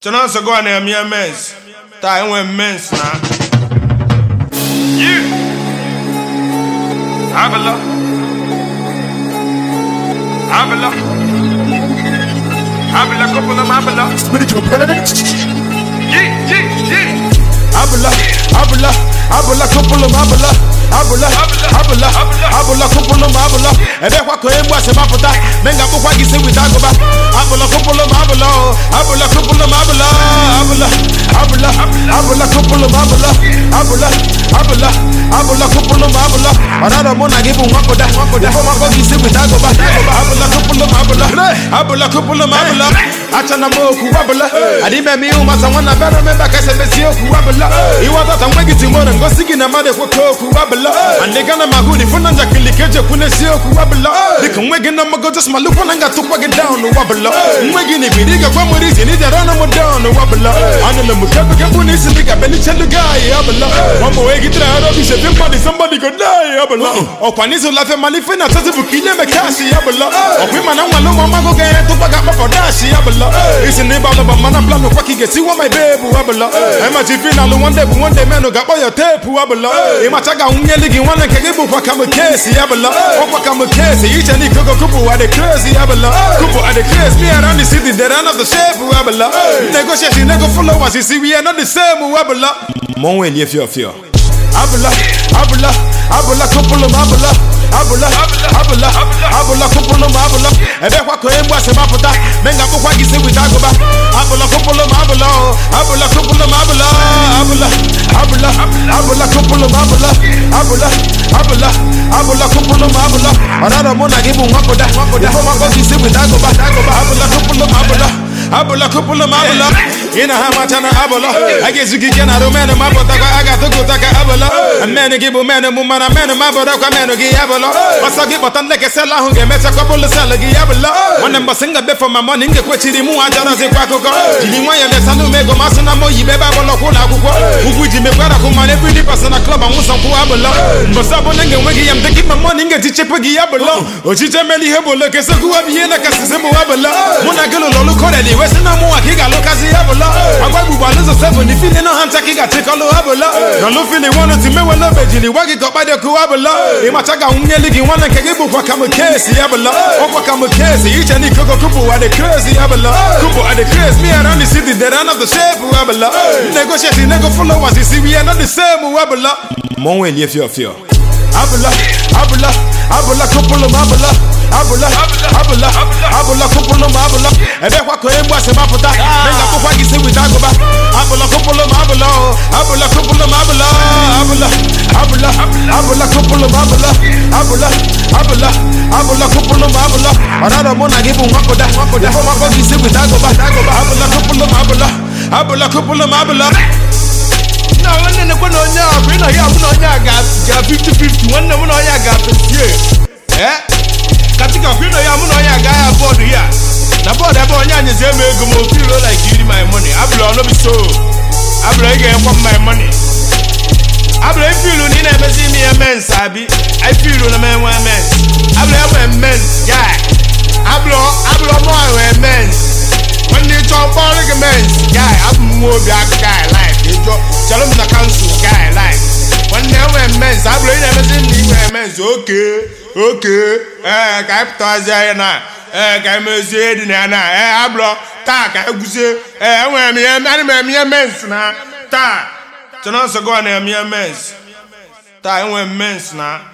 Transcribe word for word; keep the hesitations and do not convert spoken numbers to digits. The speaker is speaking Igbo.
Chana so go on a mere mess. Time when mess now. Yeah. Abela. Abela. Abela couple of Abela. Spiritual president. Yeah, yeah, yeah. Abela. Abela. Abela couple of Abela. Abula, abula, abula, couple of abula. And then what came was a mapota. Then got what you say with Agoba. Abula, couple of abula. Abula, couple of abula. Abula, abula, abula, couple of abula. Abula, abula, abula, couple of abula. Another one I give him one for that. One for that. What you say with Agoba. Abula, couple of abula. Abula, couple of abula. Achanamoku abula. I didn't mean you must want to better remember Casabecio abula. You want to make it to one and go singing a mother for Toku abula. And they gonna mahudi for Nanja Kilikeja Punesio Kuabala. They can wake in a mago just Malupa and got to wag it down the Wabala. Wagging if you dig a Quamuris in it, I don't know down the Wabala. And the Mukabaka Punis and the Gabenicha the guy Abala. One more egg it out of his somebody, somebody could die Abala. Or Paniso Lafa Malifina Tazabukina Makasi Abala. Or women and Maluma Mago get to Bagapa for Dashi Abala. It's in the ball of a man of plan of Waki gets you on my baby Wabala. I'm a Tifina one day, one day man who got by your tape Wabala. Imataga Ligi one and Kagibu Wakamukesi Abala, Wakamukesi, each and each Kupu at the crazy Abala, Kupu at the crazy, me around the city, they run of the shape Abala. Negotiation never follow us, you see, we are not the same Abala. Moe and Yefio Fio Abala, Abala, Abala, couple of Abala. Abula, abula, abula, couple of abula. And then what came was a mapota. Men got what you say with Agoba. Abula, couple of abula. Abula, couple of abula. Abula, abula, abula, couple of abula. Abula, abula, abula, couple of abula. Another one I give him one for that. One for that. What you say with Agoba. Abula, couple of abula. Abula, couple of abula. In a hamatana abula. I guess you can out of man of Mapota. I got to go take a abula. A man to give a man a woman, a man of Mapota, a man to give abula. Masagi batan like a seller who can make a couple of salagi abla. One number singer before my morning, the question in Muajana Quaco. Jimmy the Sanu Mego Masana Moyi Beba Locola, who would you make a woman every person a club and was some Puabala. Masabonang and Wiggy, I'm taking my morning at Chichapagi abla. Or Chichameli Hebo, like a Saguabiana Casimo abla. Monagalo Locorelli, Western Moakiga Locasi abla. I want to balance a seven if you didn't know Hantakiga Chicalo abla. The Lufili wanted to make one of Jilly Waggy got by the Kuabala. Imataga Ligi one and Kagibu Wakamukesi Abala, Wakamukesi, each and each Kupu at the crazy Abala, Kupu at the crazy, me around the city, they run of the shape Abala. Negotiating, never follow us, you see, we are not the same Abala. Moe and Yefio Fio Abala, Abala, Abala, couple of Abala. Abula, abula, abula, couple of abula. And then what came was a mapota. Then got what you say with Agoba. Abula, couple of abula. Abula, couple of abula. Abula, abula, abula, couple of abula. Abula, abula, abula, couple of abula. Another one I give him one for that. One for that. What you say with Agoba. Abula, couple of abula. Abula, couple of abula. No, one in the one on your, we know you have no got fifty fifty. One on your got fifty. Eh? Katika kwino ya muno ya gaya board here. Na board ebe onya nye se me go mo feel like you need my money. Ablo no be so. Ablo e get my money. Ablo e feel ni na be see me a men sabi. I feel no man one men. Ablo e men guy. Ablo ablo mo a men. When they talk about the men guy, I'm more black guy like. You chalo me na council guy like. When they were men, ablo e never see me men. Okay. Okay, eh, Captain Zayana, eh, Camazid, Nana, eh, Ablo, Tak, I would say, eh, when me and me a mens now, Ta, Janasa go on a mere mens, Ta, when mens now.